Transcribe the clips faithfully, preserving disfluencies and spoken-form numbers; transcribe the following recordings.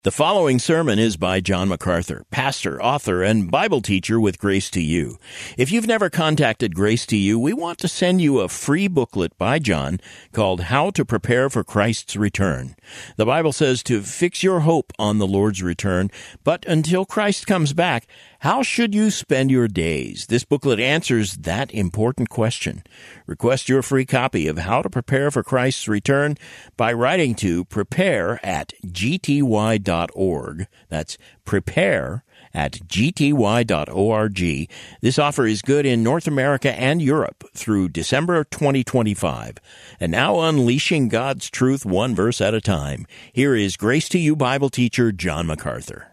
The following sermon is by John MacArthur, pastor, author, and Bible teacher with Grace to You. If you've never contacted Grace to You, we want to send you a free booklet by John called How to Prepare for Christ's Return. The Bible says to fix your hope on the Lord's return, but until Christ comes back, how should you spend your days? This booklet answers that important question. Request your free copy of How to Prepare for Christ's Return by writing to prepare at g t y dot org. That's prepare at g t y dot org. This offer is good in North America and Europe through December twenty twenty-five. And now unleashing God's truth one verse at a time. Here is Grace to You Bible teacher John MacArthur.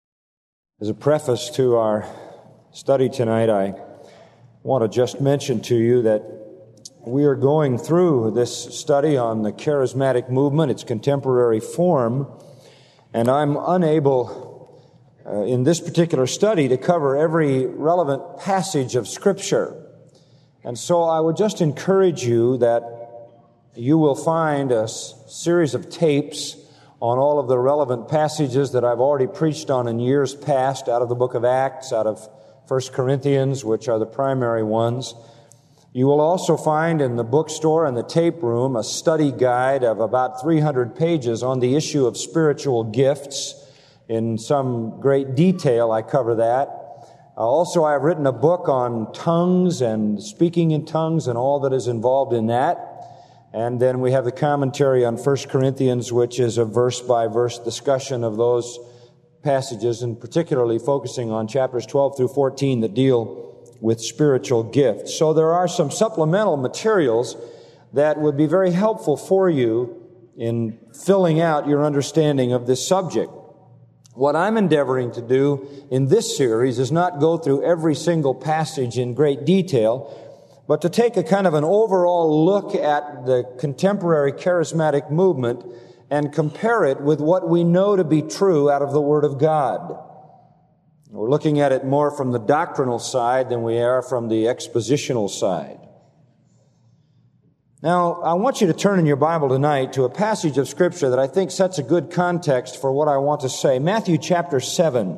As a preface to our study tonight, I want to just mention to you that we are going through this study on the charismatic movement, its contemporary form, and I'm unable uh, in this particular study to cover every relevant passage of Scripture. And so I would just encourage you that you will find a s- series of tapes on all of the relevant passages that I've already preached on in years past, out of the book of Acts, out of First Corinthians, which are the primary ones. You will also find in the bookstore and the tape room a study guide of about three hundred pages on the issue of spiritual gifts. In some great detail, I cover that. Uh, also, I have written a book on tongues and speaking in tongues and all that is involved in that. And then we have the commentary on First Corinthians, which is a verse-by-verse discussion of those passages, and particularly focusing on chapters twelve through fourteen that deal with spiritual gifts. So there are some supplemental materials that would be very helpful for you in filling out your understanding of this subject. What I'm endeavoring to do in this series is not go through every single passage in great detail, but to take a kind of an overall look at the contemporary charismatic movement and compare it with what we know to be true out of the Word of God. We're looking at it more from the doctrinal side than we are from the expositional side. Now, I want you to turn in your Bible tonight to a passage of Scripture that I think sets a good context for what I want to say. Matthew chapter seven.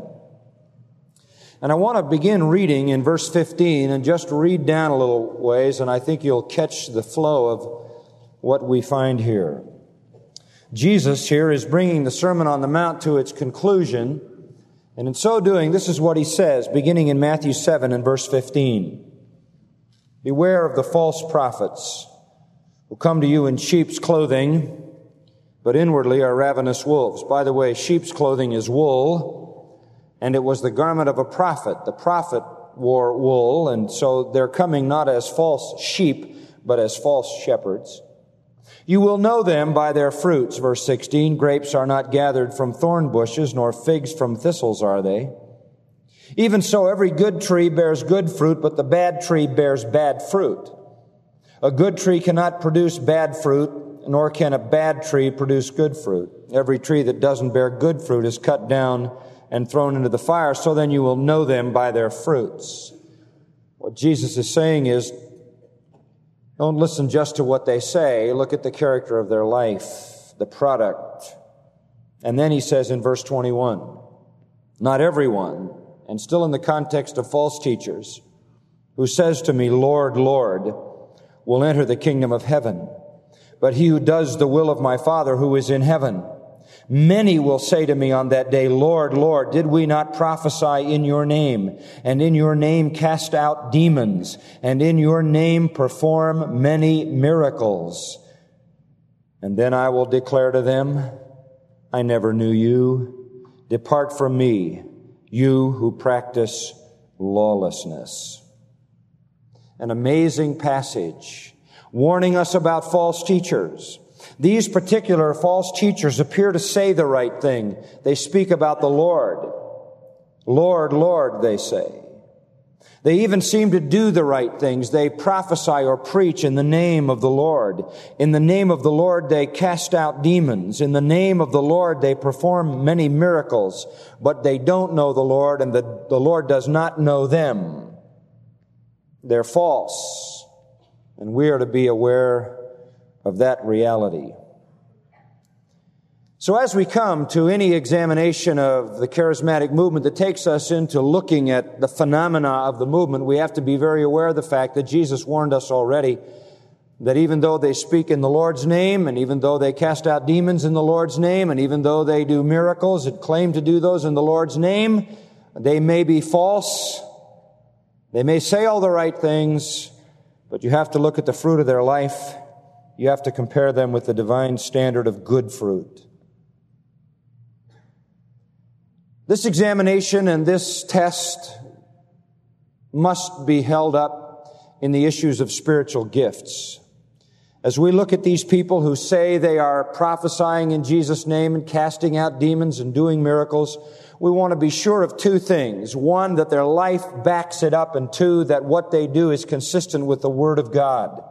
And I want to begin reading in verse fifteen and just read down a little ways, and I think you'll catch the flow of what we find here. Jesus here is bringing the Sermon on the Mount to its conclusion, and in so doing, this is what he says, beginning in Matthew seven and verse fifteen. Beware of the false prophets who come to you in sheep's clothing, but inwardly are ravenous wolves. By the way, sheep's clothing is wool, and it was the garment of a prophet. The prophet wore wool, and so they're coming not as false sheep, but as false shepherds. You will know them by their fruits, verse sixteen. Grapes are not gathered from thorn bushes, nor figs from thistles are they. Even so, every good tree bears good fruit, but the bad tree bears bad fruit. A good tree cannot produce bad fruit, nor can a bad tree produce good fruit. Every tree that doesn't bear good fruit is cut down and thrown into the fire, so then you will know them by their fruits. What Jesus is saying is, don't listen just to what they say. Look at the character of their life, the product. And then he says in verse twenty-one, not everyone, and still in the context of false teachers, who says to me, Lord, Lord, will enter the kingdom of heaven, but he who does the will of my Father who is in heaven. Many will say to me on that day, Lord, Lord, did we not prophesy in your name, and in your name cast out demons, and in your name perform many miracles? And then I will declare to them, I never knew you. Depart from me, you who practice lawlessness. An amazing passage warning us about false teachers. These particular false teachers appear to say the right thing. They speak about the Lord. Lord, Lord, they say. They even seem to do the right things. They prophesy or preach in the name of the Lord. In the name of the Lord, they cast out demons. In the name of the Lord, they perform many miracles. But they don't know the Lord, and the, the Lord does not know them. They're false. And we are to be aware of that reality. So as we come to any examination of the charismatic movement that takes us into looking at the phenomena of the movement, we have to be very aware of the fact that Jesus warned us already that even though they speak in the Lord's name, and even though they cast out demons in the Lord's name, and even though they do miracles and claim to do those in the Lord's name, they may be false. They may say all the right things, but you have to look at the fruit of their life. You have to compare them with the divine standard of good fruit. This examination and this test must be held up in the issues of spiritual gifts. As we look at these people who say they are prophesying in Jesus' name and casting out demons and doing miracles, we want to be sure of two things. One, that their life backs it up, and two, that what they do is consistent with the Word of God.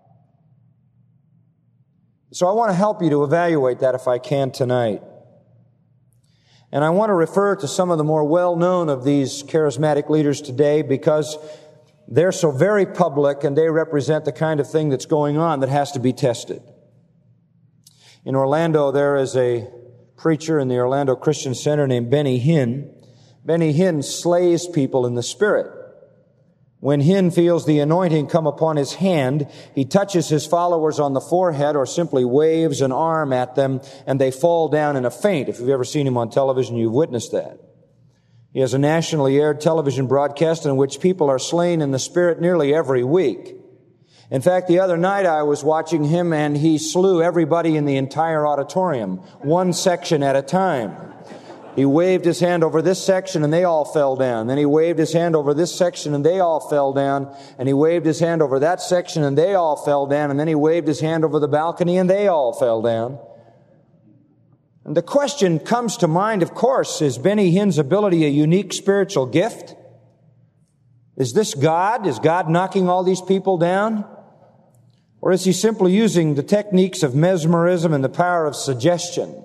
So I want to help you to evaluate that if I can tonight. And I want to refer to some of the more well-known of these charismatic leaders today because they're so very public and they represent the kind of thing that's going on that has to be tested. In Orlando, there is a preacher in the Orlando Christian Center named Benny Hinn. Benny Hinn slays people in the Spirit. When Hinn feels the anointing come upon his hand, he touches his followers on the forehead or simply waves an arm at them, and they fall down in a faint. If you've ever seen him on television, you've witnessed that. He has a nationally aired television broadcast in which people are slain in the Spirit nearly every week. In fact, the other night I was watching him, and he slew everybody in the entire auditorium, one section at a time. He waved his hand over this section and they all fell down. Then he waved his hand over this section and they all fell down. And he waved his hand over that section and they all fell down. And then he waved his hand over the balcony and they all fell down. And the question comes to mind, of course, is Benny Hinn's ability a unique spiritual gift? Is this God? Is God knocking all these people down? Or is he simply using the techniques of mesmerism and the power of suggestion?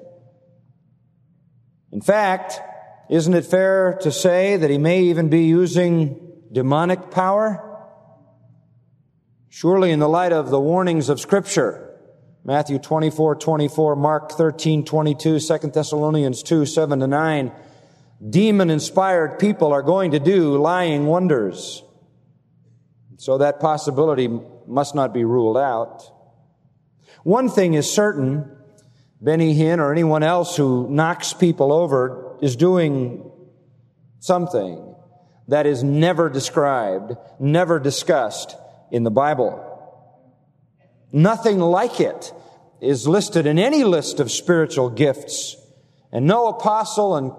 In fact, isn't it fair to say that he may even be using demonic power? Surely in the light of the warnings of Scripture, Matthew twenty-four twenty-four, Mark thirteen twenty-two, Second Thessalonians two seven to nine, demon-inspired people are going to do lying wonders. So that possibility must not be ruled out. One thing is certain, Benny Hinn or anyone else who knocks people over is doing something that is never described, never discussed in the Bible. Nothing like it is listed in any list of spiritual gifts. And no apostle and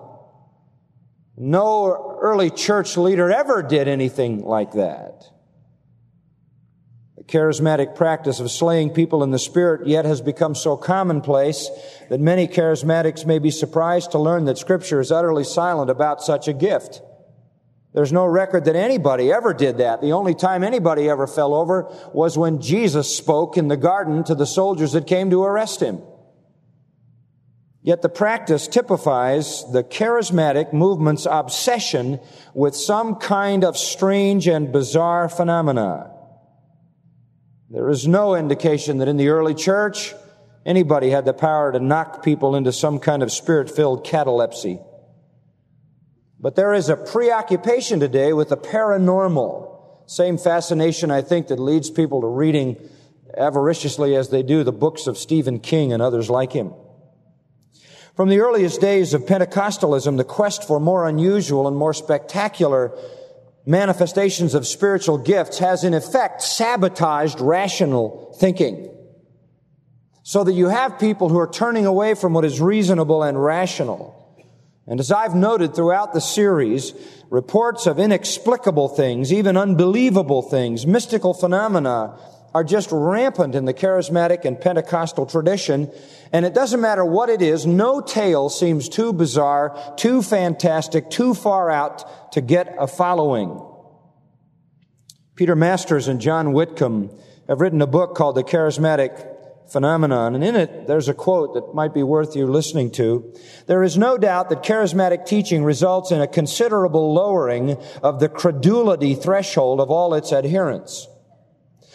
no early church leader ever did anything like that. The charismatic practice of slaying people in the Spirit yet has become so commonplace that many charismatics may be surprised to learn that Scripture is utterly silent about such a gift. There's no record that anybody ever did that. The only time anybody ever fell over was when Jesus spoke in the garden to the soldiers that came to arrest him. Yet the practice typifies the charismatic movement's obsession with some kind of strange and bizarre phenomena. There is no indication that in the early church, anybody had the power to knock people into some kind of spirit-filled catalepsy. But there is a preoccupation today with the paranormal. Same fascination, I think, that leads people to reading avariciously as they do the books of Stephen King and others like him. From the earliest days of Pentecostalism, the quest for more unusual and more spectacular manifestations of spiritual gifts has in effect sabotaged rational thinking. So that you have people who are turning away from what is reasonable and rational. And as I've noted throughout the series, reports of inexplicable things, even unbelievable things, mystical phenomena are just rampant in the charismatic and Pentecostal tradition. And it doesn't matter what it is, no tale seems too bizarre, too fantastic, too far out to get a following. Peter Masters and John Whitcomb have written a book called The Charismatic Phenomenon, and in it there's a quote that might be worth you listening to. There is no doubt that charismatic teaching results in a considerable lowering of the credulity threshold of all its adherents.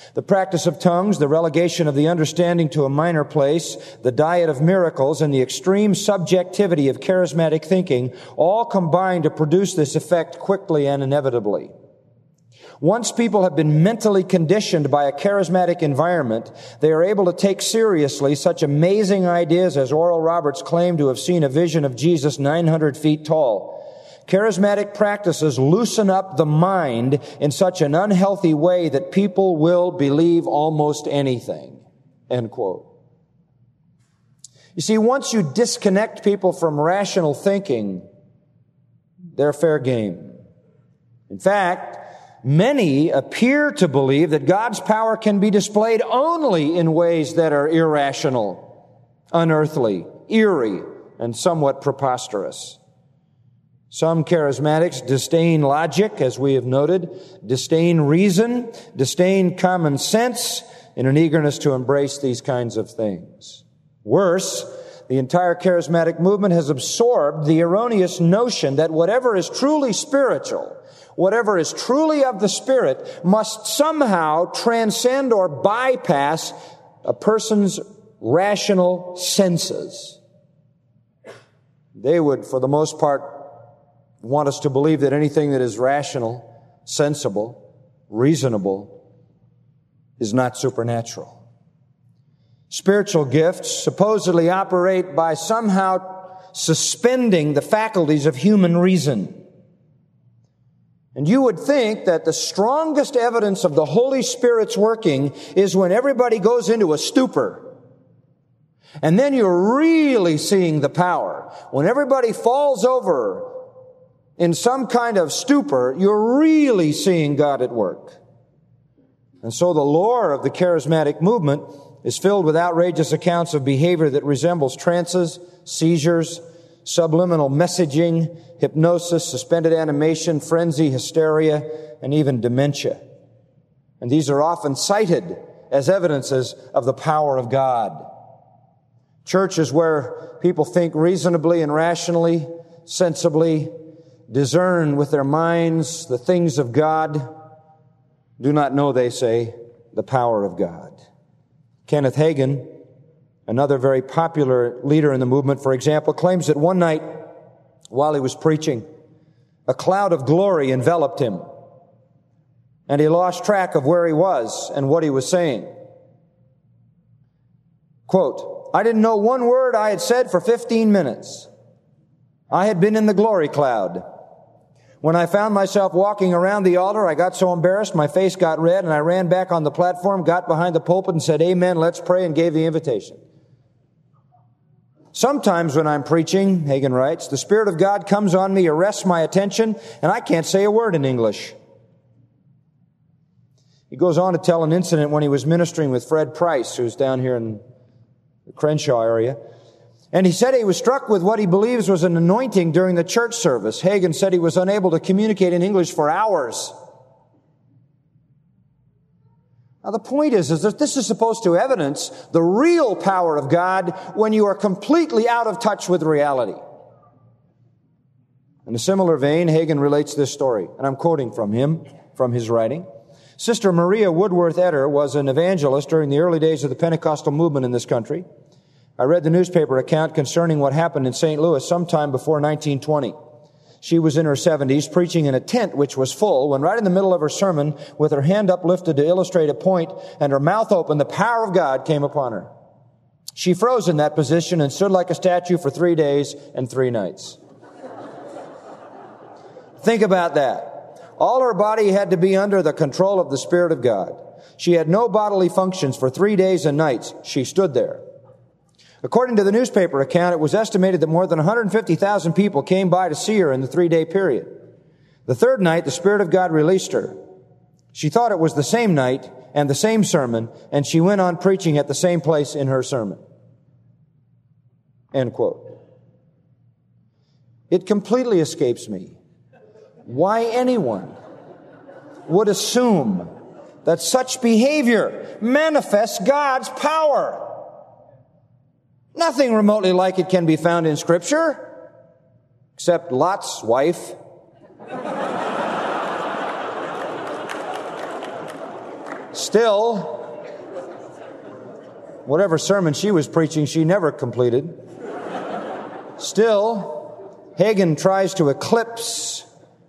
The practice of tongues, the relegation of the understanding to a minor place, the diet of miracles, and the extreme subjectivity of charismatic thinking all combine to produce this effect quickly and inevitably. Once people have been mentally conditioned by a charismatic environment, they are able to take seriously such amazing ideas as Oral Roberts claimed to have seen a vision of Jesus nine hundred feet tall. Charismatic practices loosen up the mind in such an unhealthy way that people will believe almost anything. End quote. You see, once you disconnect people from rational thinking, they're fair game. In fact, many appear to believe that God's power can be displayed only in ways that are irrational, unearthly, eerie, and somewhat preposterous. Some charismatics disdain logic, as we have noted, disdain reason, disdain common sense in an eagerness to embrace these kinds of things. Worse, the entire charismatic movement has absorbed the erroneous notion that whatever is truly spiritual, whatever is truly of the Spirit, must somehow transcend or bypass a person's rational senses. They would, for the most part, want us to believe that anything that is rational, sensible, reasonable is not supernatural. Spiritual gifts supposedly operate by somehow suspending the faculties of human reason. And you would think that the strongest evidence of the Holy Spirit's working is when everybody goes into a stupor. And then you're really seeing the power. When everybody falls over in some kind of stupor, you're really seeing God at work. And so the lore of the charismatic movement is filled with outrageous accounts of behavior that resembles trances, seizures, subliminal messaging, hypnosis, suspended animation, frenzy, hysteria, and even dementia. And these are often cited as evidences of the power of God. Churches where people think reasonably and rationally, sensibly, discern with their minds the things of God, do not know, they say, the power of God. Kenneth Hagin, another very popular leader in the movement, for example, claims that one night while he was preaching, a cloud of glory enveloped him, and he lost track of where he was and what he was saying. Quote, "I didn't know one word I had said for fifteen minutes. I had been in the glory cloud. When I found myself walking around the altar, I got so embarrassed, my face got red, and I ran back on the platform, got behind the pulpit and said, 'Amen, let's pray,' and gave the invitation. Sometimes when I'm preaching," Hagin writes, "the Spirit of God comes on me, arrests my attention, and I can't say a word in English." He goes on to tell an incident when he was ministering with Fred Price, who's down here in the Crenshaw area. And he said he was struck with what he believes was an anointing during the church service. Hagin said he was unable to communicate in English for hours. Now the point is, is that this is supposed to evidence the real power of God when you are completely out of touch with reality. In a similar vein, Hagin relates this story, and I'm quoting from him, from his writing. Sister Maria Woodworth Etter was an evangelist during the early days of the Pentecostal movement in this country. I read the newspaper account concerning what happened in Saint Louis sometime before nineteen twenty. She was in her seventies, preaching in a tent which was full, when right in the middle of her sermon, with her hand uplifted to illustrate a point and her mouth open, the power of God came upon her. She froze in that position and stood like a statue for three days and three nights. Think about that. All her body had to be under the control of the Spirit of God. She had no bodily functions for three days and nights. She stood there. According to the newspaper account, it was estimated that more than one hundred fifty thousand people came by to see her in the three-day period. The third night, the Spirit of God released her. She thought it was the same night and the same sermon, and she went on preaching at the same place in her sermon. End quote. It completely escapes me why anyone would assume that such behavior manifests God's power. Nothing remotely like it can be found in Scripture, except Lot's wife. Still, whatever sermon she was preaching, she never completed. Still, Hagin tries to eclipse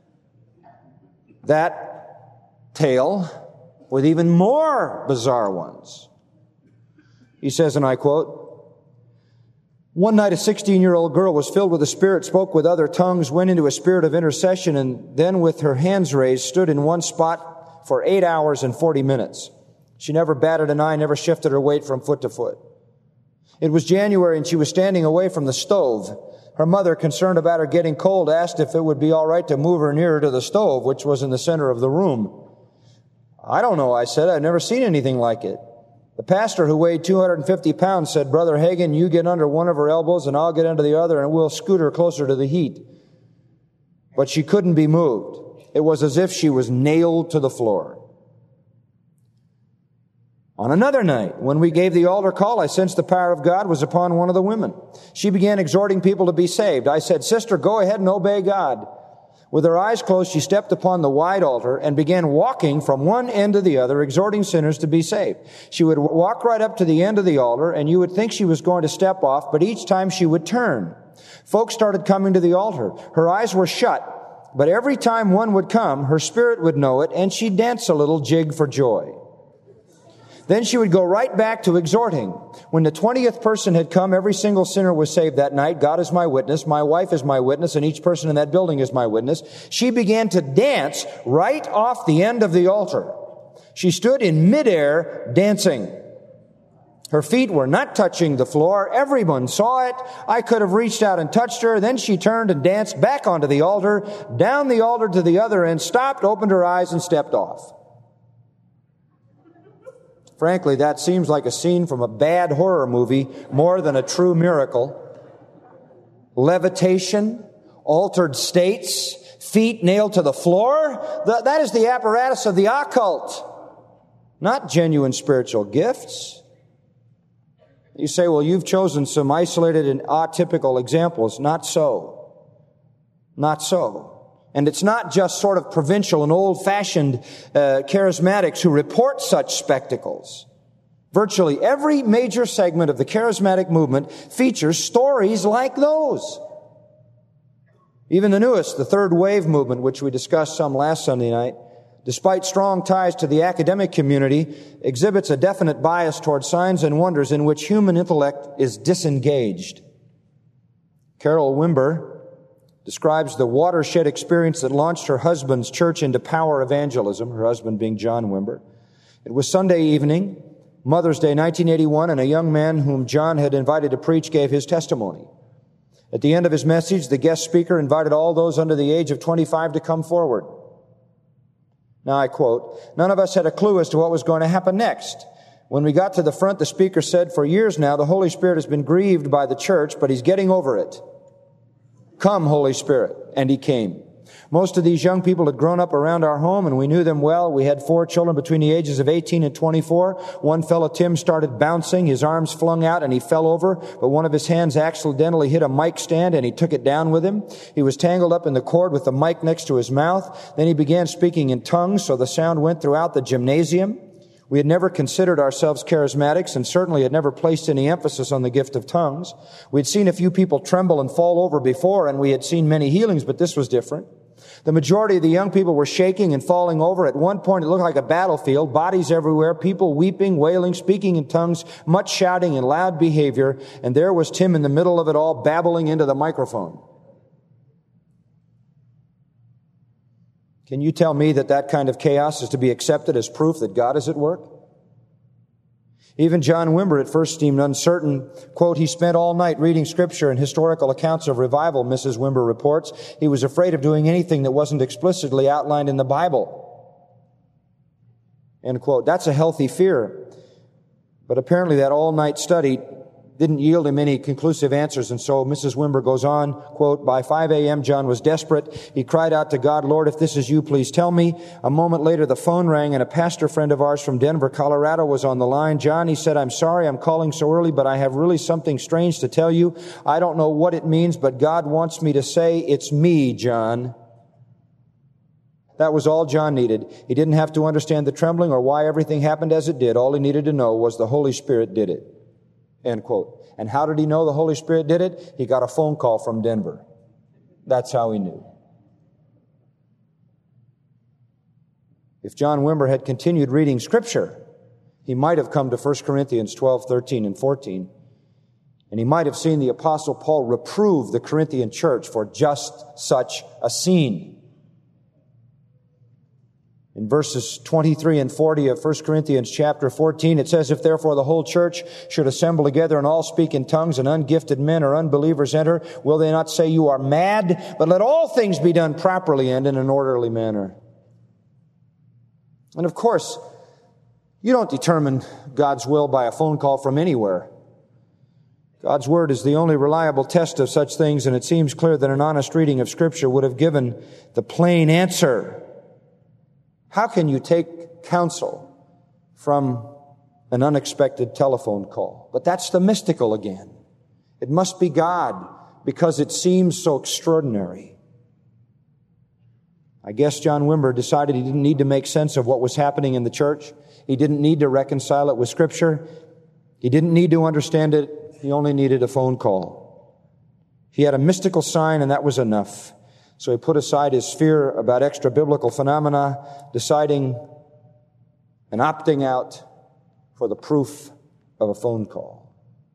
that tale with even more bizarre ones. He says, and I quote, "One night a sixteen-year-old girl was filled with the Spirit, spoke with other tongues, went into a spirit of intercession, and then with her hands raised, stood in one spot for eight hours and forty minutes. She never batted an eye, never shifted her weight from foot to foot. It was January and she was standing away from the stove. Her mother, concerned about her getting cold, asked if it would be all right to move her nearer to the stove, which was in the center of the room. I don't know, I said. I've never seen anything like it. The pastor, who weighed two hundred fifty pounds, said, Brother Hagin, you get under one of her elbows and I'll get under the other and we'll scoot her closer to the heat. But she couldn't be moved. It was as if she was nailed to the floor. On another night, when we gave the altar call, I sensed the power of God was upon one of the women. She began exhorting people to be saved. I said, Sister, go ahead and obey God. With her eyes closed, she stepped upon the wide altar and began walking from one end to the other, exhorting sinners to be saved. She would walk right up to the end of the altar, and you would think she was going to step off, but each time she would turn. Folks started coming to the altar. Her eyes were shut, but every time one would come, her spirit would know it, and she'd dance a little jig for joy. Then she would go right back to exhorting. When the twentieth person had come, every single sinner was saved that night. God is my witness. My wife is my witness. And each person in that building is my witness. She began to dance right off the end of the altar. She stood in midair dancing. Her feet were not touching the floor. Everyone saw it. I could have reached out and touched her. Then she turned and danced back onto the altar, down the altar to the other end, stopped, opened her eyes, and stepped off. Frankly, that seems like a scene from a bad horror movie more than a true miracle. Levitation, altered states, feet nailed to the floor. That is the apparatus of the occult, not genuine spiritual gifts. You say, well, you've chosen some isolated and atypical examples. Not so. Not so. And it's not just sort of provincial and old-fashioned uh, charismatics who report such spectacles. Virtually every major segment of the charismatic movement features stories like those. Even the newest, the third wave movement, which we discussed some last Sunday night, despite strong ties to the academic community, exhibits a definite bias toward signs and wonders in which human intellect is disengaged. Carol Wimber describes the watershed experience that launched her husband's church into power evangelism, her husband being John Wimber. It was Sunday evening, Mother's Day, nineteen eighty-one, and a young man whom John had invited to preach gave his testimony. At the end of his message, the guest speaker invited all those under the age of twenty-five to come forward. Now I quote, "None of us had a clue as to what was going to happen next. When we got to the front, the speaker said, for years now, the Holy Spirit has been grieved by the church, but he's getting over it. Come, Holy Spirit." And he came. Most of these young people had grown up around our home, and we knew them well. We had four children between the ages of eighteen and twenty-four. One fellow, Tim, started bouncing. His arms flung out, and he fell over, but one of his hands accidentally hit a mic stand, and he took it down with him. He was tangled up in the cord with the mic next to his mouth. Then he began speaking in tongues, so the sound went throughout the gymnasium. We had never considered ourselves charismatics and certainly had never placed any emphasis on the gift of tongues. We had seen a few people tremble and fall over before, and we had seen many healings, but this was different. The majority of the young people were shaking and falling over. At one point, it looked like a battlefield, bodies everywhere, people weeping, wailing, speaking in tongues, much shouting and loud behavior, and there was Tim in the middle of it all, babbling into the microphone. Can you tell me that that kind of chaos is to be accepted as proof that God is at work? Even John Wimber at first seemed uncertain. Quote, he spent all night reading scripture and historical accounts of revival, Missus Wimber reports. He was afraid of doing anything that wasn't explicitly outlined in the Bible. End quote. That's a healthy fear. But apparently that all-night study didn't yield him any conclusive answers. And so Missus Wimber goes on, quote, by five a.m., John was desperate. He cried out to God, Lord, if this is you, please tell me. A moment later, the phone rang, and a pastor friend of ours from Denver, Colorado, was on the line. John, he said, I'm sorry I'm calling so early, but I have really something strange to tell you. I don't know what it means, but God wants me to say, it's me, John. That was all John needed. He didn't have to understand the trembling or why everything happened as it did. All he needed to know was the Holy Spirit did it. End quote. And how did he know the Holy Spirit did it? He got a phone call from Denver. That's how he knew. If John Wimber had continued reading Scripture, he might have come to First Corinthians twelve, thirteen, and fourteen, and he might have seen the Apostle Paul reprove the Corinthian church for just such a scene. In verses twenty-three and forty of First Corinthians chapter fourteen, it says, "If therefore the whole church should assemble together and all speak in tongues, and ungifted men or unbelievers enter, will they not say you are mad? But let all things be done properly and in an orderly manner." And of course, you don't determine God's will by a phone call from anywhere. God's Word is the only reliable test of such things, and it seems clear that an honest reading of Scripture would have given the plain answer. How can you take counsel from an unexpected telephone call? But that's the mystical again. It must be God because it seems so extraordinary. I guess John Wimber decided he didn't need to make sense of what was happening in the church. He didn't need to reconcile it with Scripture. He didn't need to understand it. He only needed a phone call. He had a mystical sign, and that was enough. So he put aside his fear about extra-biblical phenomena, deciding and opting out for the proof of a phone call.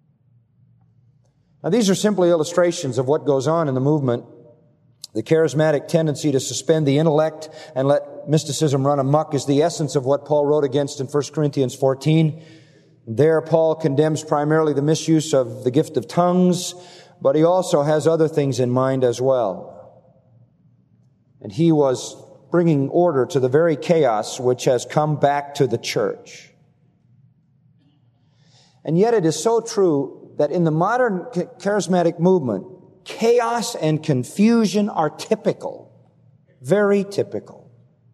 Now, these are simply illustrations of what goes on in the movement. The charismatic tendency to suspend the intellect and let mysticism run amok is the essence of what Paul wrote against in First Corinthians fourteen. There, Paul condemns primarily the misuse of the gift of tongues, but he also has other things in mind as well. And he was bringing order to the very chaos which has come back to the church. And yet it is so true that in the modern charismatic movement, chaos and confusion are typical, very typical.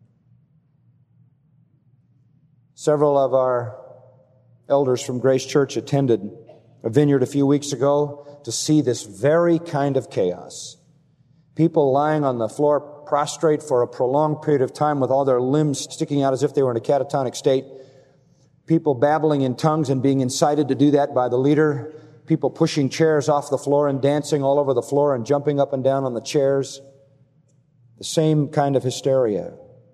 Several of our elders from Grace Church attended a vineyard a few weeks ago to see this very kind of chaos. People lying on the floor prostrate for a prolonged period of time with all their limbs sticking out as if they were in a catatonic state. People babbling in tongues and being incited to do that by the leader. People pushing chairs off the floor and dancing all over the floor and jumping up and down on the chairs. The same kind of hysteria.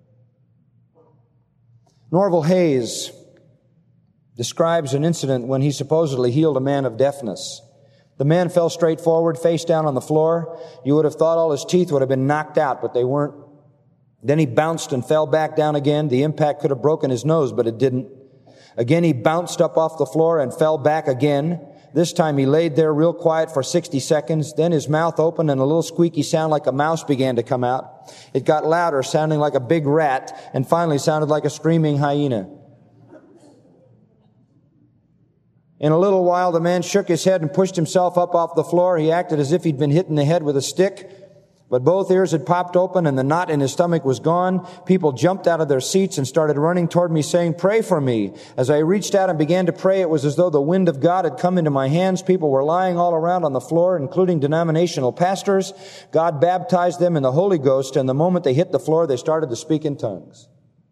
Norval Hayes describes an incident when he supposedly healed a man of deafness. The man fell straight forward, face down on the floor. You would have thought all his teeth would have been knocked out, but they weren't. Then he bounced and fell back down again. The impact could have broken his nose, but it didn't. Again, he bounced up off the floor and fell back again. This time he laid there real quiet for sixty seconds. Then his mouth opened and a little squeaky sound like a mouse began to come out. It got louder, sounding like a big rat, and finally sounded like a screaming hyena. In a little while, the man shook his head and pushed himself up off the floor. He acted as if he'd been hit in the head with a stick, but both ears had popped open and the knot in his stomach was gone. People jumped out of their seats and started running toward me saying, "Pray for me." As I reached out and began to pray, it was as though the wind of God had come into my hands. People were lying all around on the floor, including denominational pastors. God baptized them in the Holy Ghost, and the moment they hit the floor, they started to speak in tongues.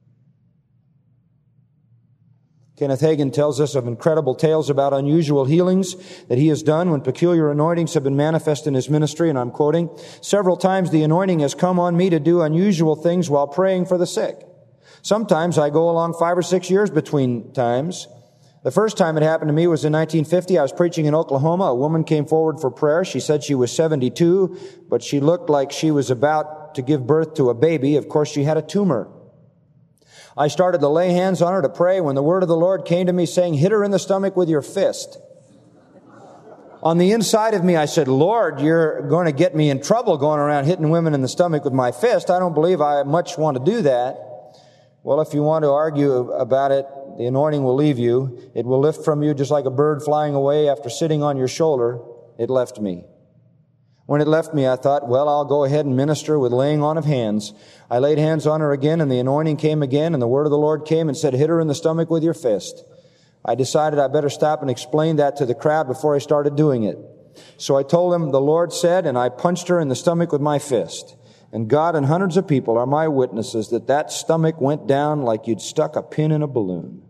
Kenneth Hagin tells us of incredible tales about unusual healings that he has done when peculiar anointings have been manifest in his ministry, and I'm quoting, "Several times the anointing has come on me to do unusual things while praying for the sick. Sometimes I go along five or six years between times. The first time it happened to me was in nineteen fifty. I was preaching in Oklahoma. A woman came forward for prayer. She said she was seventy-two, but she looked like she was about to give birth to a baby. Of course, she had a tumor. I started to lay hands on her to pray when the word of the Lord came to me saying, 'Hit her in the stomach with your fist.' On the inside of me, I said, 'Lord, you're going to get me in trouble going around hitting women in the stomach with my fist. I don't believe I much want to do that.' Well, if you want to argue about it, the anointing will leave you. It will lift from you just like a bird flying away after sitting on your shoulder. It left me. When it left me, I thought, well, I'll go ahead and minister with laying on of hands. I laid hands on her again, and the anointing came again, and the word of the Lord came and said, 'Hit her in the stomach with your fist.' I decided I better stop and explain that to the crowd before I started doing it. So I told them, 'The Lord said,' and I punched her in the stomach with my fist. And God and hundreds of people are my witnesses that that stomach went down like you'd stuck a pin in a balloon.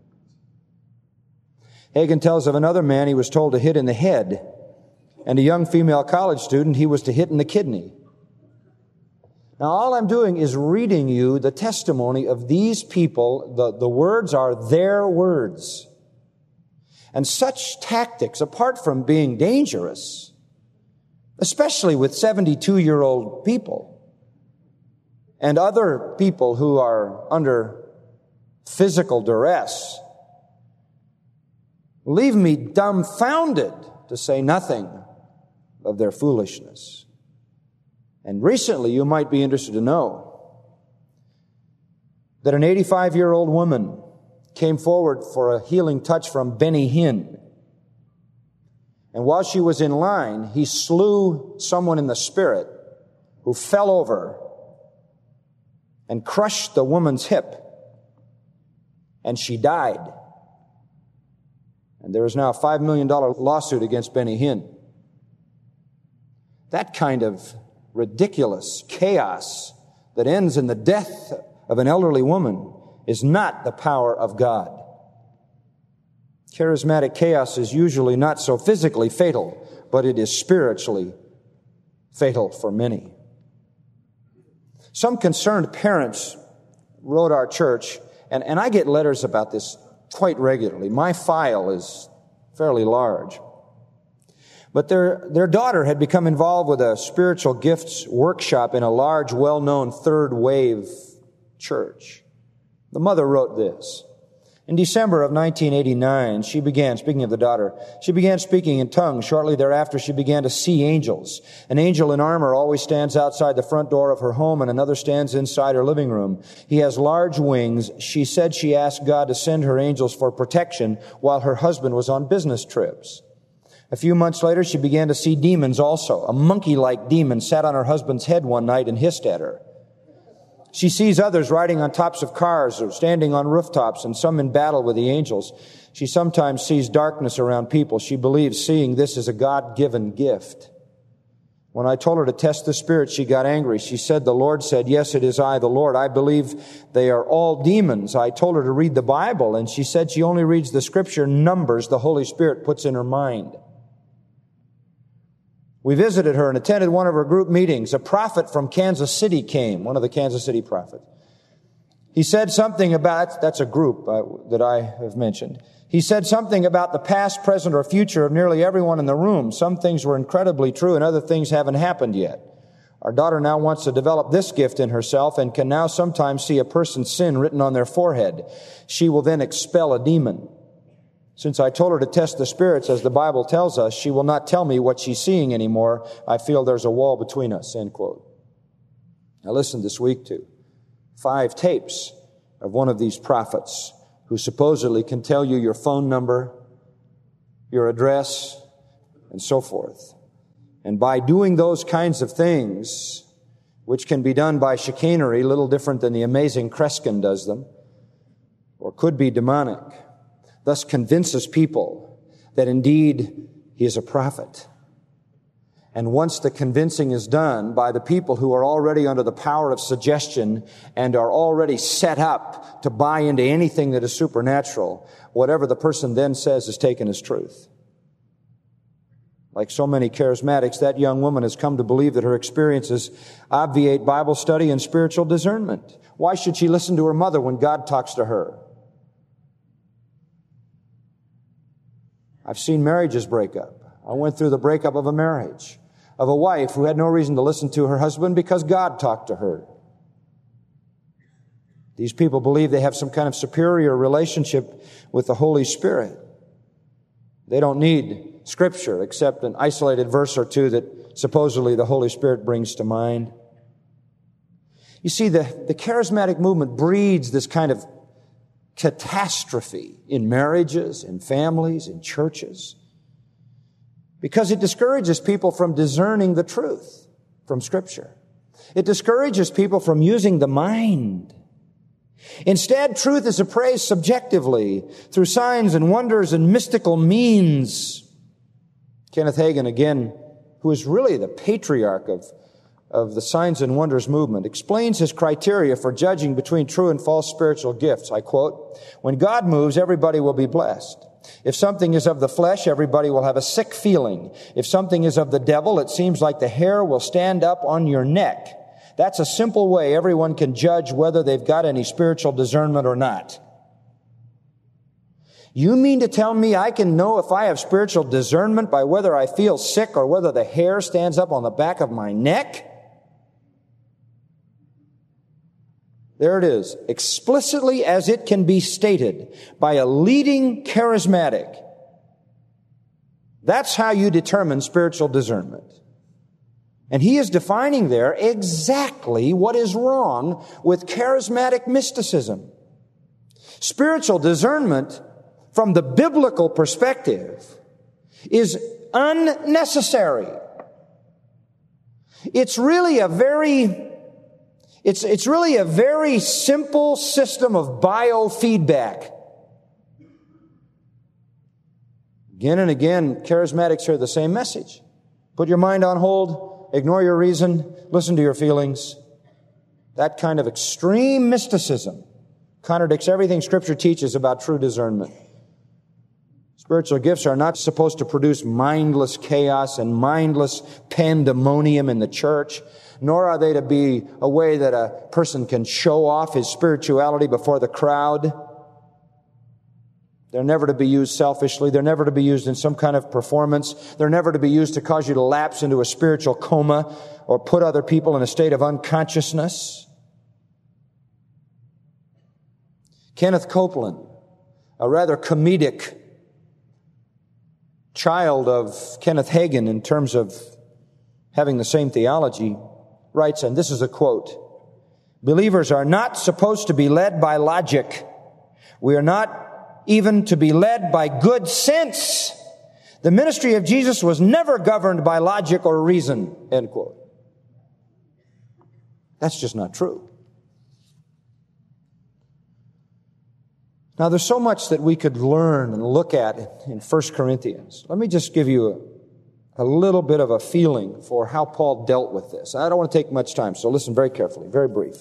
Hagin tells of another man he was told to hit in the head, and a young female college student he was to hit in the kidney. Now, all I'm doing is reading you the testimony of these people. The, the words are their words. And such tactics, apart from being dangerous, especially with seventy-two-year-old people and other people who are under physical duress, leave me dumbfounded, to say nothing of their foolishness. And recently, you might be interested to know that an eighty-five-year-old woman came forward for a healing touch from Benny Hinn. And while she was in line, he slew someone in the spirit who fell over and crushed the woman's hip. And she died. And there is now a five million dollars lawsuit against Benny Hinn. That kind of ridiculous chaos that ends in the death of an elderly woman is not the power of God. Charismatic chaos is usually not so physically fatal, but it is spiritually fatal for many. Some concerned parents wrote our church, and, and I get letters about this quite regularly. My file is fairly large. But their, their daughter had become involved with a spiritual gifts workshop in a large, well-known third wave church. The mother wrote this. In December of nineteen eighty-nine, she began, speaking of the daughter, she began speaking in tongues. Shortly thereafter, she began to see angels. An angel in armor always stands outside the front door of her home, and another stands inside her living room. He has large wings. She said she asked God to send her angels for protection while her husband was on business trips. A few months later, she began to see demons also. A monkey-like demon sat on her husband's head one night and hissed at her. She sees others riding on tops of cars or standing on rooftops, and some in battle with the angels. She sometimes sees darkness around people. She believes seeing this is a God-given gift. When I told her to test the spirit, she got angry. She said, the Lord said, yes, it is I, the Lord. I believe they are all demons. I told her to read the Bible, and she said she only reads the scripture numbers the Holy Spirit puts in her mind. We visited her and attended one of her group meetings. A prophet from Kansas City came, one of the Kansas City prophets. He said something about, that's a group uh, that I have mentioned. He said something about the past, present, or future of nearly everyone in the room. Some things were incredibly true and other things haven't happened yet. Our daughter now wants to develop this gift in herself and can now sometimes see a person's sin written on their forehead. She will then expel a demon. Since I told her to test the spirits, as the Bible tells us, she will not tell me what she's seeing anymore. I feel there's a wall between us, end quote. I listened this week to five tapes of one of these prophets who supposedly can tell you your phone number, your address, and so forth. And by doing those kinds of things, which can be done by chicanery, little different than the amazing Kreskin does them, or could be demonic, thus convinces people that indeed he is a prophet. And once the convincing is done by the people who are already under the power of suggestion and are already set up to buy into anything that is supernatural, whatever the person then says is taken as truth. Like so many charismatics, that young woman has come to believe that her experiences obviate Bible study and spiritual discernment. Why should she listen to her mother when God talks to her? I've seen marriages break up. I went through the breakup of a marriage, of a wife who had no reason to listen to her husband because God talked to her. These people believe they have some kind of superior relationship with the Holy Spirit. They don't need Scripture except an isolated verse or two that supposedly the Holy Spirit brings to mind. You see, the, the charismatic movement breeds this kind of catastrophe in marriages, in families, in churches, because it discourages people from discerning the truth from Scripture. It discourages people from using the mind. Instead, truth is appraised subjectively through signs and wonders and mystical means. Kenneth Hagin, again, who is really the patriarch of, of the Signs and Wonders movement, explains his criteria for judging between true and false spiritual gifts. I quote, "When God moves, everybody will be blessed. If something is of the flesh, everybody will have a sick feeling. If something is of the devil, it seems like the hair will stand up on your neck. That's a simple way everyone can judge whether they've got any spiritual discernment or not." You mean to tell me I can know if I have spiritual discernment by whether I feel sick or whether the hair stands up on the back of my neck? There it is, explicitly as it can be stated by a leading charismatic. That's how you determine spiritual discernment. And he is defining there exactly what is wrong with charismatic mysticism. Spiritual discernment, from the biblical perspective, is unnecessary. It's really a very It's, it's really a very simple system of biofeedback. Again and again, charismatics hear the same message. Put your mind on hold, ignore your reason, listen to your feelings. That kind of extreme mysticism contradicts everything Scripture teaches about true discernment. Spiritual gifts are not supposed to produce mindless chaos and mindless pandemonium in the church, nor are they to be a way that a person can show off his spirituality before the crowd. They're never to be used selfishly. They're never to be used in some kind of performance. They're never to be used to cause you to lapse into a spiritual coma or put other people in a state of unconsciousness. Kenneth Copeland, a rather comedic child of Kenneth Hagin in terms of having the same theology, writes, and this is a quote, "Believers are not supposed to be led by logic. We are not even to be led by good sense. The ministry of Jesus was never governed by logic or reason," end quote. That's just not true. Now, there's so much that we could learn and look at in First Corinthians. Let me just give you a, a little bit of a feeling for how Paul dealt with this. I don't want to take much time, so listen very carefully, very brief.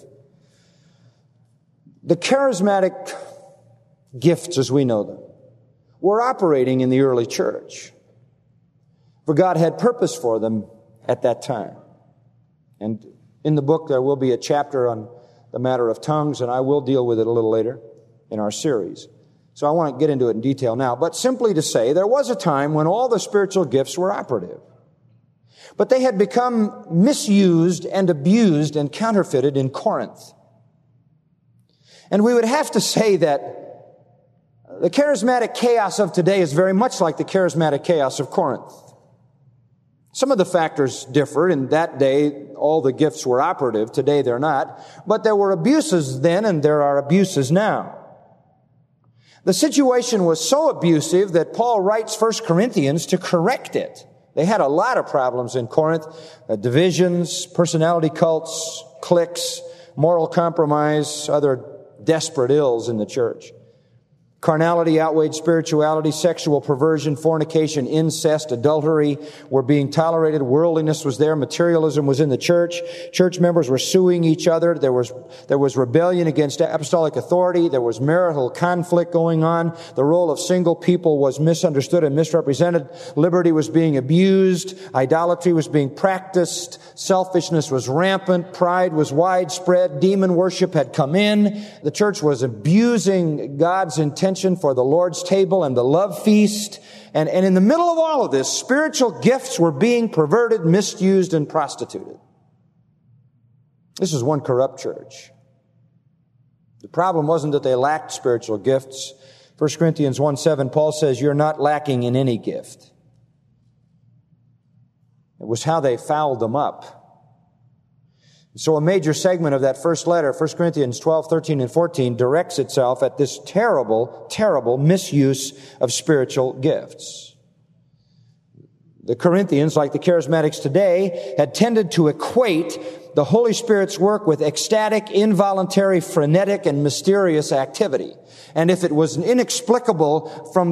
The charismatic gifts, as we know them, were operating in the early church, for God had purpose for them at that time. And in the book, there will be a chapter on the matter of tongues, and I will deal with it a little later in our series. So I want to get into it in detail now. But simply to say, there was a time when all the spiritual gifts were operative. But they had become misused and abused and counterfeited in Corinth. And we would have to say that the charismatic chaos of today is very much like the charismatic chaos of Corinth. Some of the factors differ. In that day, all the gifts were operative. Today, they're not. But there were abuses then, and there are abuses now. The situation was so abusive that Paul writes First Corinthians to correct it. They had a lot of problems in Corinth, uh, divisions, personality cults, cliques, moral compromise, other desperate ills in the church. Carnality outweighed spirituality, sexual perversion, fornication, incest, adultery were being tolerated. Worldliness was there. Materialism was in the church. Church members were suing each other. There was, there was rebellion against apostolic authority. There was marital conflict going on. The role of single people was misunderstood and misrepresented. Liberty was being abused. Idolatry was being practiced. Selfishness was rampant. Pride was widespread. Demon worship had come in. The church was abusing God's intention for the Lord's table and the love feast. And, and in the middle of all of this, spiritual gifts were being perverted, misused, and prostituted. This is one corrupt church. The problem wasn't that they lacked spiritual gifts. First Corinthians one seven, Paul says, "You're not lacking in any gift." It was how they fouled them up. So a major segment of that first letter, First Corinthians twelve, thirteen, and fourteen, directs itself at this terrible, terrible misuse of spiritual gifts. The Corinthians, like the charismatics today, had tended to equate the Holy Spirit's work with ecstatic, involuntary, frenetic, and mysterious activity. And if it was inexplicable from the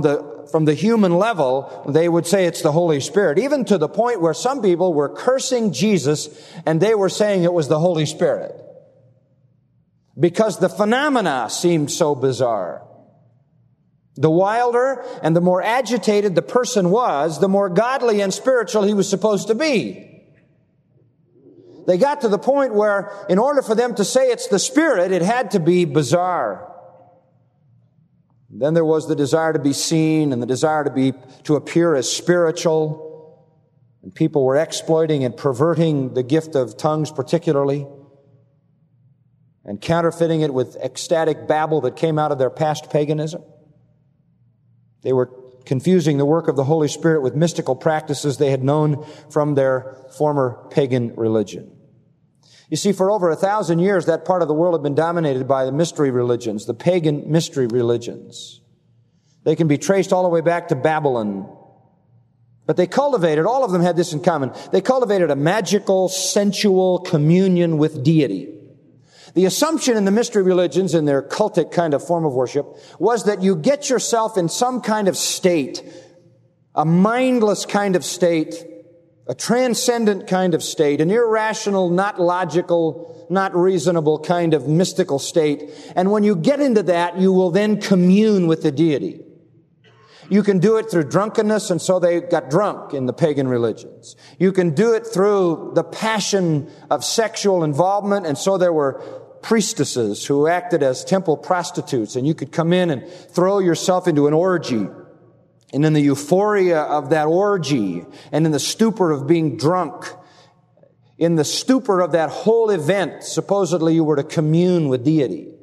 from the human level, they would say it's the Holy Spirit, even to the point where some people were cursing Jesus and they were saying it was the Holy Spirit, because the phenomena seemed so bizarre. The wilder and the more agitated the person was, the more godly and spiritual he was supposed to be. They got to the point where, in order for them to say it's the Spirit, it had to be bizarre. Then there was the desire to be seen and the desire to be, to appear as spiritual. And people were exploiting and perverting the gift of tongues particularly, and counterfeiting it with ecstatic babble that came out of their past paganism. They were confusing the work of the Holy Spirit with mystical practices they had known from their former pagan religion. You see, for over a thousand years, that part of the world had been dominated by the mystery religions, the pagan mystery religions. They can be traced all the way back to Babylon. But they cultivated, all of them had this in common, they cultivated a magical, sensual communion with deity. The assumption in the mystery religions, in their cultic kind of form of worship, was that you get yourself in some kind of state, a mindless kind of state, a transcendent kind of state, an irrational, not logical, not reasonable kind of mystical state. And when you get into that, you will then commune with the deity. You can do it through drunkenness, and so they got drunk in the pagan religions. You can do it through the passion of sexual involvement, and so there were priestesses who acted as temple prostitutes, and you could come in and throw yourself into an orgy. And in the euphoria of that orgy, and in the stupor of being drunk, in the stupor of that whole event, supposedly you were to commune with deity.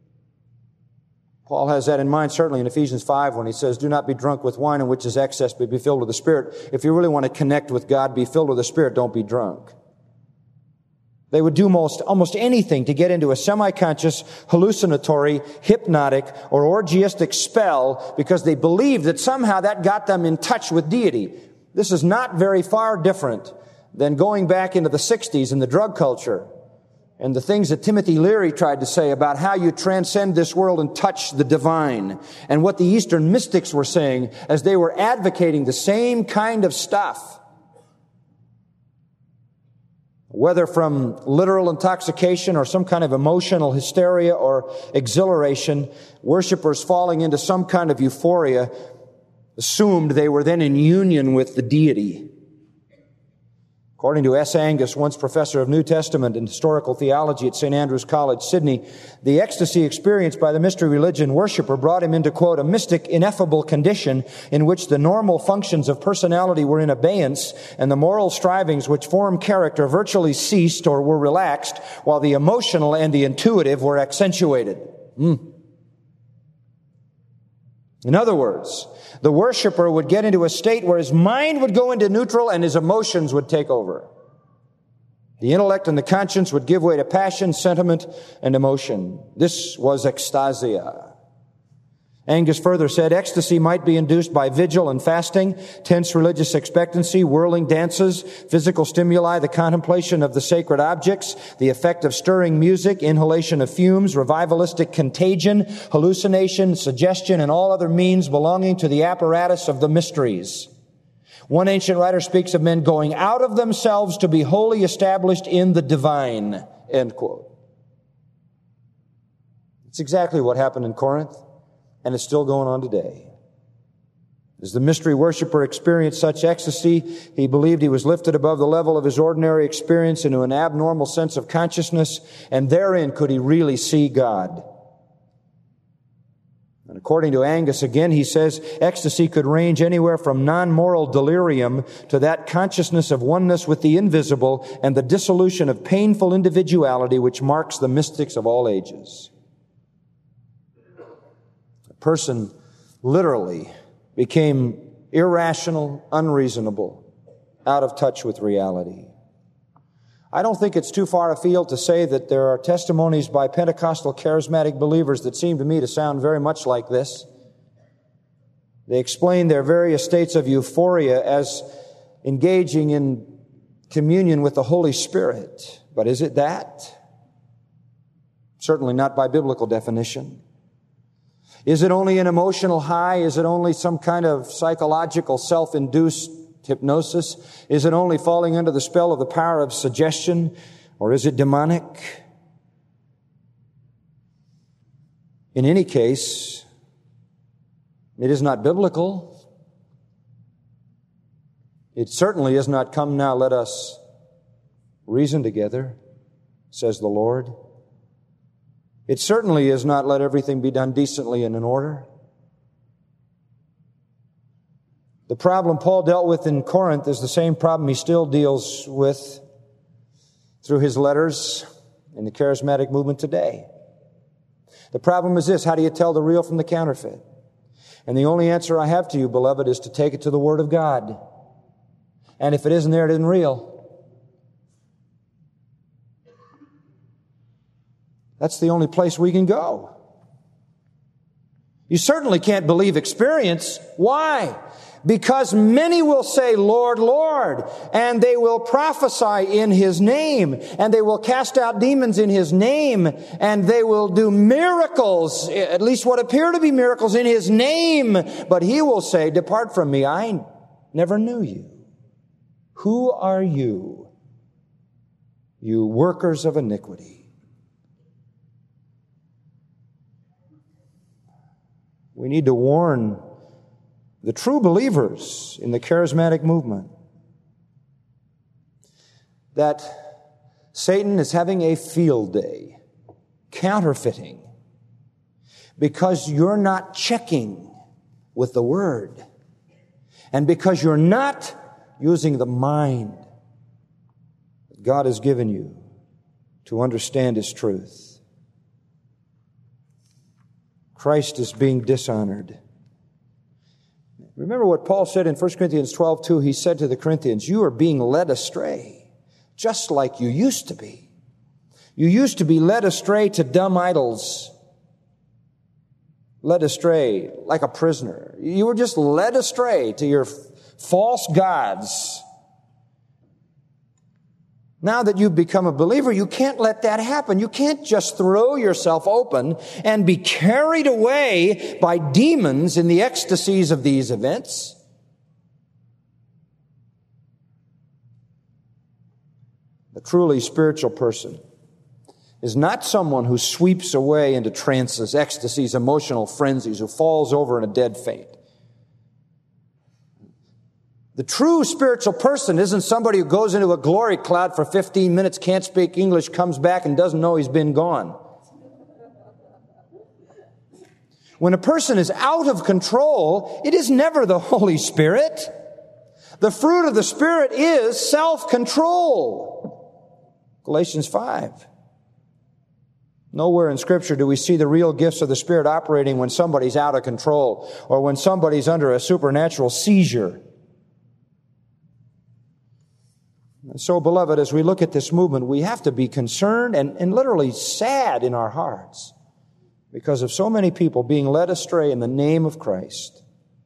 Paul has that in mind, certainly in Ephesians five, when he says, do not be drunk with wine in which is excess, but be filled with the Spirit. If you really want to connect with God, be filled with the Spirit, don't be drunk. They would do most, almost anything to get into a semi-conscious, hallucinatory, hypnotic, or orgiastic spell because they believed that somehow that got them in touch with deity. This is not very far different than going back into the sixties in the drug culture and the things that Timothy Leary tried to say about how you transcend this world and touch the divine, and what the Eastern mystics were saying as they were advocating the same kind of stuff. Whether from literal intoxication or some kind of emotional hysteria or exhilaration, worshipers falling into some kind of euphoria assumed they were then in union with the deity. According to S. Angus, once professor of New Testament and historical theology at Saint Andrew's College, Sydney, the ecstasy experienced by the mystery religion worshiper brought him into, quote, a mystic, ineffable condition in which the normal functions of personality were in abeyance and the moral strivings which form character virtually ceased or were relaxed, while the emotional and the intuitive were accentuated. Mm. In other words, the worshiper would get into a state where his mind would go into neutral and his emotions would take over. The intellect and the conscience would give way to passion, sentiment, and emotion. This was ecstasia. Angus further said, ecstasy might be induced by vigil and fasting, tense religious expectancy, whirling dances, physical stimuli, the contemplation of the sacred objects, the effect of stirring music, inhalation of fumes, revivalistic contagion, hallucination, suggestion, and all other means belonging to the apparatus of the mysteries. One ancient writer speaks of men going out of themselves to be wholly established in the divine, end quote. It's exactly what happened in Corinth. And it's still going on today. As the mystery worshiper experienced such ecstasy, he believed he was lifted above the level of his ordinary experience into an abnormal sense of consciousness, and therein could he really see God. And according to Angus, again, he says, ecstasy could range anywhere from non-moral delirium to that consciousness of oneness with the invisible and the dissolution of painful individuality which marks the mystics of all ages. Person literally became irrational, unreasonable, out of touch with reality. I don't think it's too far afield to say that there are testimonies by Pentecostal charismatic believers that seem to me to sound very much like this. They explain their various states of euphoria as engaging in communion with the Holy Spirit. But is it that? Certainly not by biblical definition. Is it only an emotional high? Is it only some kind of psychological self-induced hypnosis? Is it only falling under the spell of the power of suggestion? Or is it demonic? In any case, it is not biblical. It certainly is not, "Come now, let us reason together," says the Lord. It certainly is not, "Let everything be done decently and in order." The problem Paul dealt with in Corinth is the same problem he still deals with through his letters in the charismatic movement today. The problem is this: how do you tell the real from the counterfeit? And the only answer I have to you, beloved, is to take it to the Word of God. And if it isn't there, it isn't real. That's the only place we can go. You certainly can't believe experience. Why? Because many will say, "Lord, Lord," and they will prophesy in His name, and they will cast out demons in His name, and they will do miracles, at least what appear to be miracles, in His name. But He will say, "Depart from me, I never knew you. Who are you, you workers of iniquity?" We need to warn the true believers in the charismatic movement that Satan is having a field day counterfeiting because you're not checking with the Word and because you're not using the mind that God has given you to understand His truth. Christ is being dishonored. Remember what Paul said in First Corinthians twelve two. He said to the Corinthians, "You are being led astray, just like you used to be. You used to be led astray to dumb idols, led astray like a prisoner. You were just led astray to your false gods. Now that you've become a believer, you can't let that happen. You can't just throw yourself open and be carried away by demons in the ecstasies of these events. The truly spiritual person is not someone who sweeps away into trances, ecstasies, emotional frenzies, who falls over in a dead faint. The true spiritual person isn't somebody who goes into a glory cloud for fifteen minutes, can't speak English, comes back and doesn't know he's been gone. When a person is out of control, it is never the Holy Spirit. The fruit of the Spirit is self-control. Galatians five. Nowhere in Scripture do we see the real gifts of the Spirit operating when somebody's out of control or when somebody's under a supernatural seizure. And so, beloved, as we look at this movement, we have to be concerned and, and literally sad in our hearts because of so many people being led astray in the name of Christ.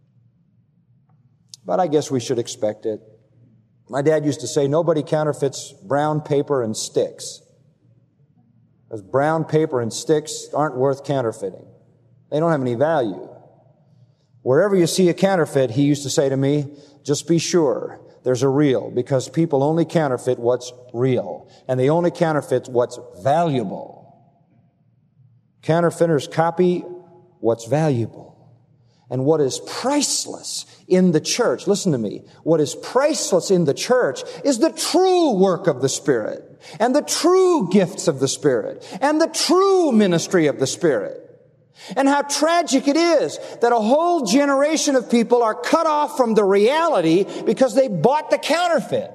But I guess we should expect it. My dad used to say, nobody counterfeits brown paper and sticks. Because brown paper and sticks aren't worth counterfeiting. They don't have any value. Wherever you see a counterfeit, he used to say to me, just be sure there's a real, because people only counterfeit what's real, and they only counterfeit what's valuable. Counterfeiters copy what's valuable. And what is priceless in the church, listen to me, what is priceless in the church is the true work of the Spirit, and the true gifts of the Spirit, and the true ministry of the Spirit. And how tragic it is that a whole generation of people are cut off from the reality because they bought the counterfeit.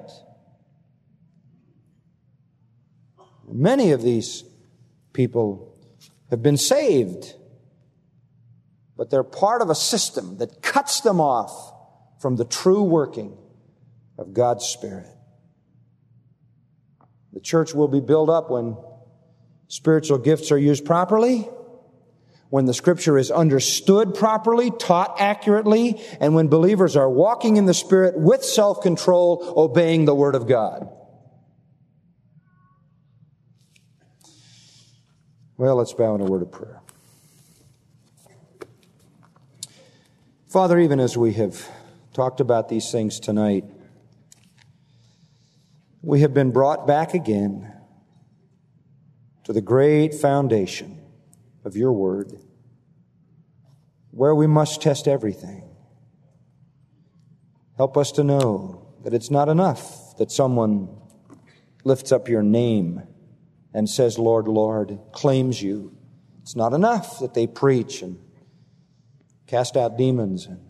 Many of these people have been saved, but they're part of a system that cuts them off from the true working of God's Spirit. The church will be built up when spiritual gifts are used properly, when the Scripture is understood properly, taught accurately, and when believers are walking in the Spirit with self-control, obeying the Word of God. Well, let's bow in a word of prayer. Father, even as we have talked about these things tonight, we have been brought back again to the great foundation of your word, where we must test everything. Help us to know that it's not enough that someone lifts up your name and says, Lord, Lord, claims you. It's not enough that they preach and cast out demons and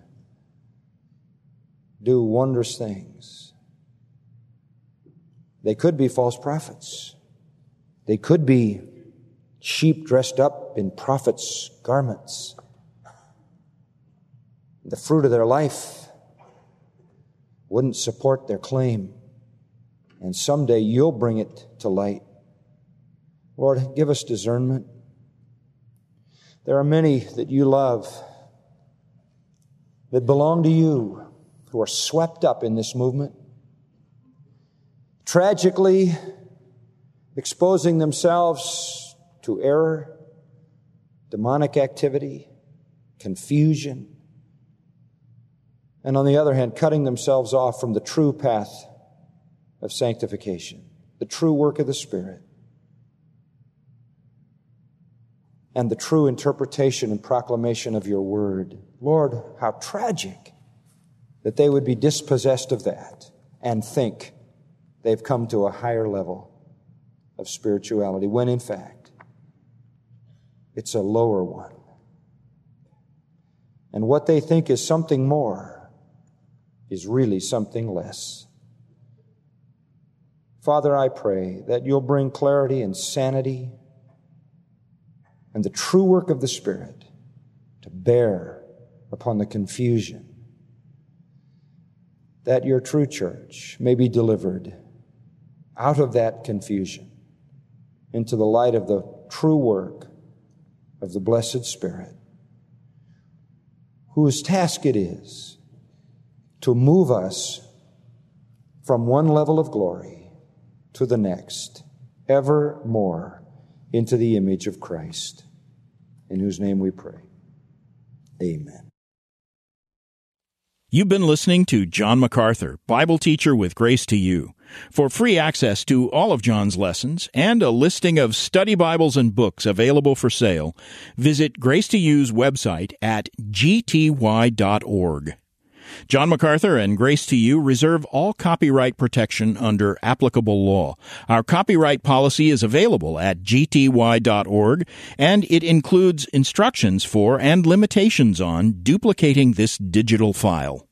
do wondrous things. They could be false prophets. They could be sheep dressed up in prophets' garments. The fruit of their life wouldn't support their claim. And someday you'll bring it to light. Lord, give us discernment. There are many that you love, that belong to you, who are swept up in this movement, tragically exposing themselves to error, demonic activity, confusion, and on the other hand, cutting themselves off from the true path of sanctification, the true work of the Spirit, and the true interpretation and proclamation of your word. Lord, how tragic that they would be dispossessed of that and think they've come to a higher level of spirituality, when in fact, it's a lower one. And what they think is something more is really something less. Father, I pray that you'll bring clarity and sanity and the true work of the Spirit to bear upon the confusion, that your true church may be delivered out of that confusion into the light of the true work of the blessed Spirit, whose task it is to move us from one level of glory to the next, ever more into the image of Christ, in whose name we pray. Amen. You've been listening to John MacArthur, Bible teacher with Grace to You. For free access to all of John's lessons and a listing of study Bibles and books available for sale, visit Grace to You's website at g t y dot org. John MacArthur and Grace to You reserve all copyright protection under applicable law. Our copyright policy is available at g t y dot org, and it includes instructions for and limitations on duplicating this digital file.